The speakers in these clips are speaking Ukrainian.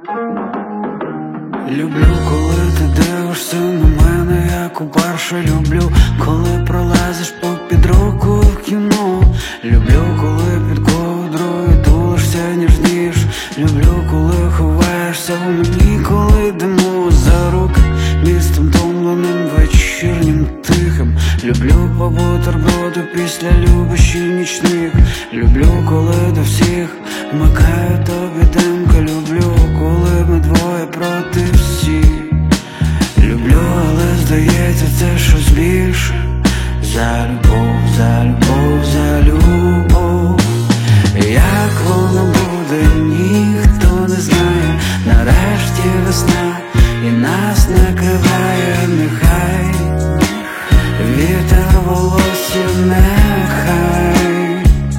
Люблю, коли ти дивишся на мене, як уперше. Люблю, коли пролазиш попід руку в кіно. Люблю, коли під ковдрою тулишся ніжніш. Люблю, коли ховаєшся в мені, коли йдемо за руки містом втомленим, вечірнім, тихим. Люблю по бутерброду після любощів нічних. Люблю, коли до всіх вмикаю тобі димка. Люблю, коли ми двоє проти всіх. Люблю, але здається, це щось більше. За любов, за любов, за любов. Як воно буде, ніхто не знає. Нарешті весна і нас накриває. Нехай вітер волоссів, нехай.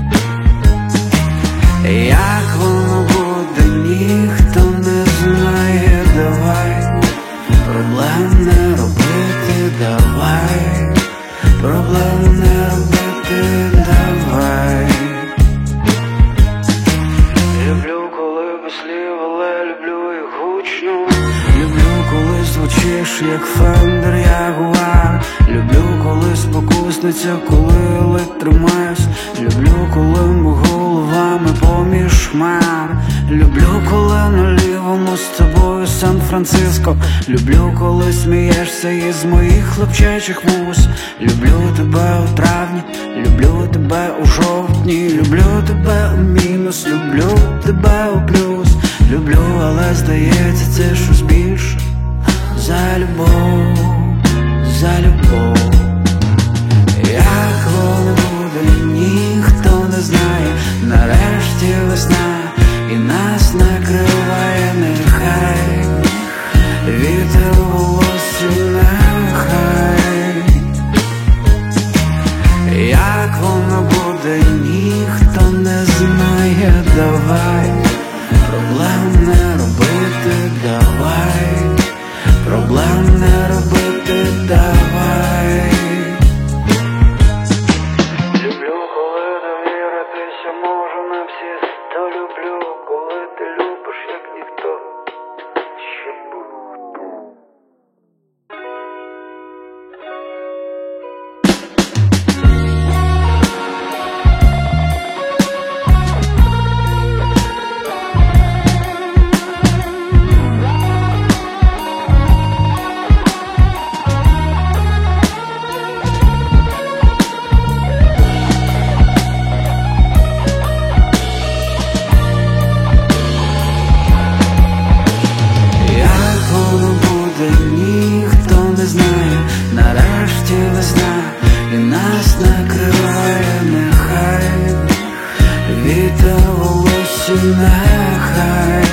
Як воно буде, ніхто не знає. Давай проблем не робити, давай проблем не робити, давай. Люблю, коли без слів, але люблю і гучно. Люблю, коли звучиш, як Фендер Ягуар. Люблю, коли спокусниця, коли ледь тримаюсь. Люблю, коли ми головами поміж хмар. Люблю, коли на лівому з тобою Сан-Франциско. Люблю, коли смієшся із моїх хлопчачих вуз. Люблю тебе у травні, люблю тебе у жовтні. Люблю тебе у мінус, люблю тебе у плюс. Люблю, але здається, це щось більше. За любов, за любов. Як воно буде, ніхто не знає. Нарешті весна і нас накриває. Нехай вітер у волоссі, нехай. Як воно буде, ніхто не знає. Давай проблем не робити, давай проблем не робити, давай. Люблю, коли довіритися можу на всі 100. Люблю, коли ти любиш, як ніхто ще був. Ніхто не знає, нарешті весна і нас накриває. Нехай вітер у волоссі, нехай.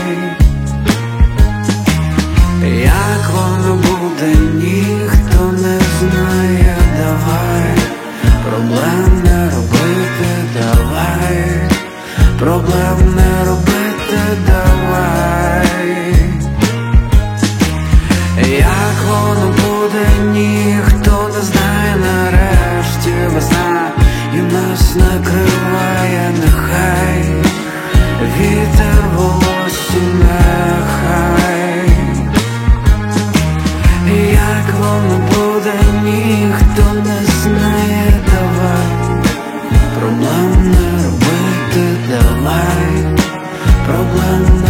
Як воно буде, ніхто не знає. Давай проблем не робити, давай проблем не робити, давай. Як воно буде, ніхто не знає. Нарешті весна і нас накриває. Нехай вітер в волоссі, нехай. Як воно буде, ніхто не знає. Давай проблем не робити, давай проблем не